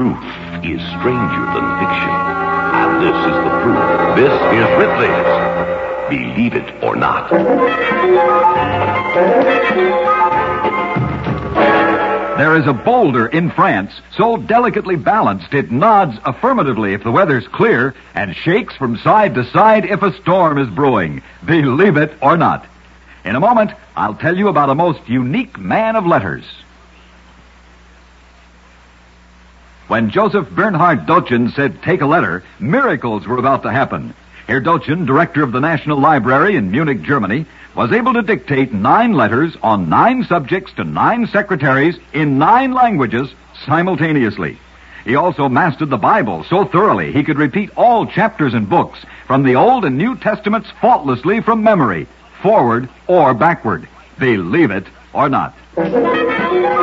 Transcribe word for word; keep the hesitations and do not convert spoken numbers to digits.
truth is stranger than fiction. And this is the proof. This is Ripley's Believe It or Not. There is a boulder in France so delicately balanced it nods affirmatively if the weather's clear and shakes from side to side if a storm is brewing. Believe it or not. In a moment, I'll tell you about a most unique man of letters. When Joseph Bernhard Doetjen said, "Take a letter," miracles were about to happen. Herr Doetjen, director of the National Library in Munich, Germany, was able to dictate nine letters on nine subjects to nine secretaries in nine languages simultaneously. He also mastered the Bible so thoroughly he could repeat all chapters and books from the Old and New Testaments faultlessly from memory, forward or backward. Believe it or not.